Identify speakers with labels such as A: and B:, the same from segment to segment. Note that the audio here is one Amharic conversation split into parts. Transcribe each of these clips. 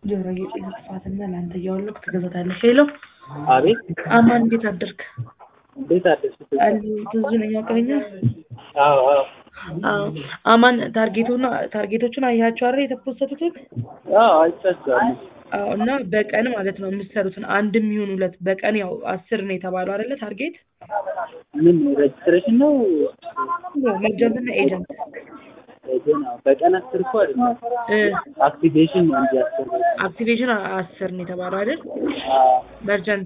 A: ጆሮ የጥፋትና ላንተ ያወልኩ ተገዛታለሽ ሄሎ
B: አቤት
A: አማን እንዴት አደርክ?
B: እንዴት አደርሽ?
A: አሉ ትዙነኛ ቀኛ
B: አዎ
A: አማን ታርጌቶቹን አያቸው አይደል የተፖስተቱት?
B: አይቻችኋለሁ።
A: እና በቀን ማለት ነው የምትሰሩትን አንድም ይሁን ሁለት በቀን ያው 10 ነው የተባለው አይደለ ታርጌት?
B: ምን ሬጅስትሬሽን ነው?
A: መጀመሪያ ኤጀንት
B: በቀን 10 እኮ አይደለም አክቲቬሽን ነው እንጂ 10
A: አክቲቬሽን 10 ነው የተባለው አይደል? መርጀንት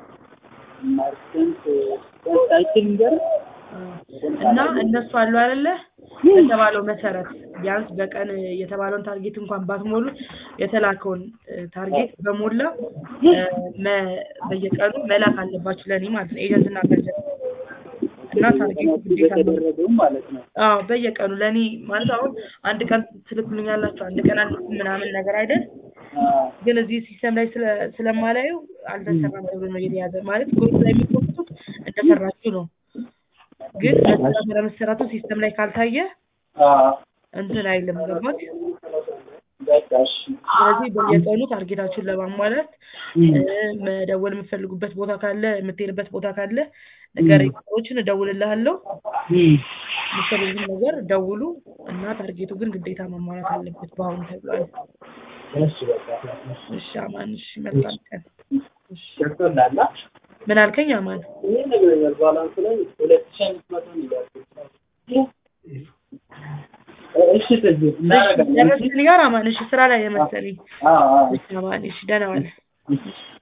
B: ታይቲንግ ገር
A: እና እነሱ አሉ አይደለ በተባለው መሰረት ቢያንስ በቀን የተባለውን ታርጌት እንኳን ባትሞሉ የተላከውን ታርጌት በሞላ በየቀኑ መላክ አለባችሁ ለኔ ማለት ነው ኤጀንትና መርጀንት እና ታርጌት ግዴታ
B: ተደረገው ማለት ነው።
A: በየቀኑ ለኔ ማለት አሁን አንድ ቀን ትልኩልኛላችሁ አንድ ቀን ምናምን ነገር አይደል? ግን እዚህ ሲስተም ላይ ስለማላዩ አልተሰራም ተብሎ ነው የተያዘ ማለት ግሩፕ ላይ የሚፖስቱት እንደሰራችሁ ነው። ግን መሰራቱ ሲስተም ላይ ካልታየ እንትን አይልም ገባች? ስለዚህ በየቀኑ ታርጌታችሁን ለማሟላት መደወል የምትፈልጉበት ቦታ ካለ የምትሄድበት ቦታ ካለ ነገሮችን እደውልልሃለሁ። የምትፈልጉት ነገር ደውሉ እና ታርጌቱ ግን ግዴታ መሟላት አለበት በአሁኑ ተብሏል። እሺ አማን እሺ መልካም ቀን።
B: ገብቶላል?
A: ምን አልከኝ አማን?
B: ይሄ ነገር ባላንስ ላይ 2500 ነው ያለው። እሺ ተዚህ እናረጋለን።
A: ለምን ጋር አማን እሺ ስራ ላይ የመሰለኝ። እሺ አማን እሺ ደህና ዋል።